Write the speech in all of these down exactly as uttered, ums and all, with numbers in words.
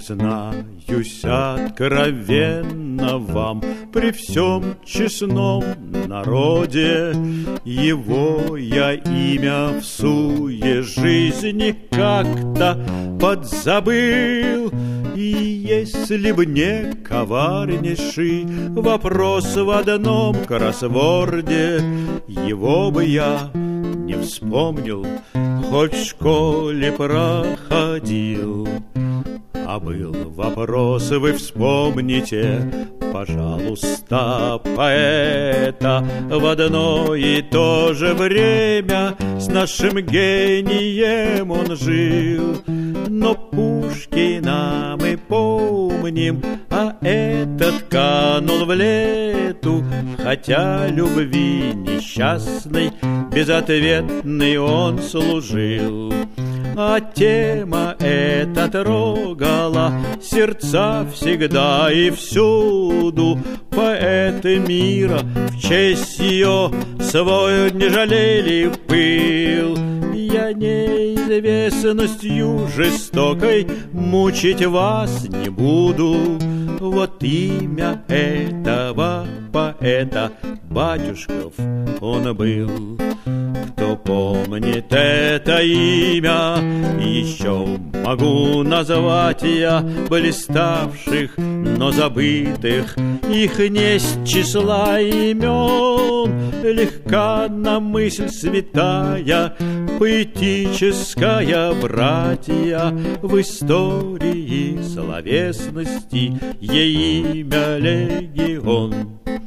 Признаюсь откровенно вам, при всем честном народе его я имя в суе жизни как-то подзабыл. И если б не коварнейший вопрос в одном кроссворде, его бы я не вспомнил, хоть в школе проходил. А был вопрос, вы вспомните, пожалуйста, поэта. В одно и то же время с нашим гением он жил. Но Пушкина мы помним, а этот канул в лету. Хотя любви несчастной, безответной он служил. А тема эта трогала сердца всегда и всюду. Поэты мира в честь ее свой не жалели пыл. Я неизвестностью жестокой мучить вас не буду. Вот имя этого поэта Батюшков он был. Кто помнит это имя, еще могу назвать я блиставших, но забытых. Их несть числа имен, легка на мысль святая, поэтическая, братья, в истории словесности ей имя легион.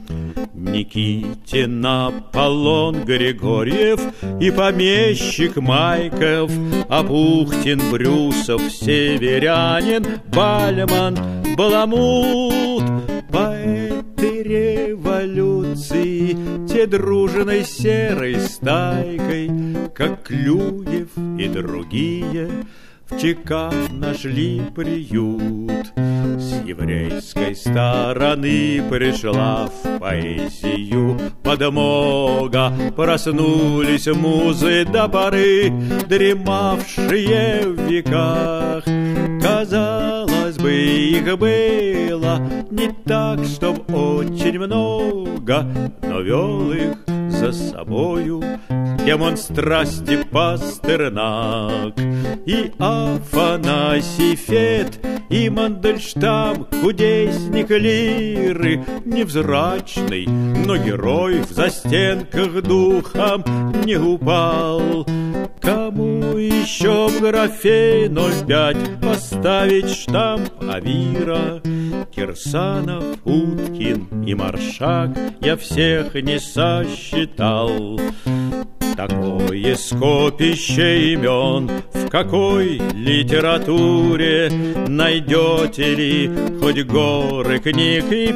Никитин, Аполлон, Григорьев и помещик Майков, Апухтин, Брюсов, Северянин, Бальман, Баламут. Поэты революции, те дружной серой стайкой, как Клюев и другие, в ЧК нашли приют. С еврейской стороны пришла в поэзию подмога. Проснулись музы до поры, дремавшие в веках. Казалось бы, их было не так, чтоб очень много, но вел их за собою демон страсти Пастернак. И Афанасий Фет, и Мандельштам, кудесник лиры, невзрачный, но герой в застенках духом не упал. Кому еще в графе ноль пять поставить штамп Авира? Кирсанов, Уткин и Маршак я всех не сосчитал. Такое скопище имен в какой литературе найдете ли хоть горы книг? И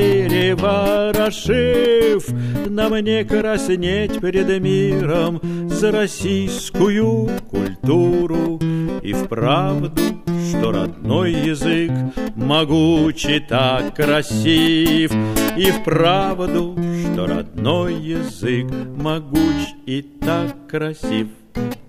переворошив, на мне краснеть перед миром за российскую культуру. И вправду, что родной язык могучий так красив, и вправду, что родной язык могуч и так красив.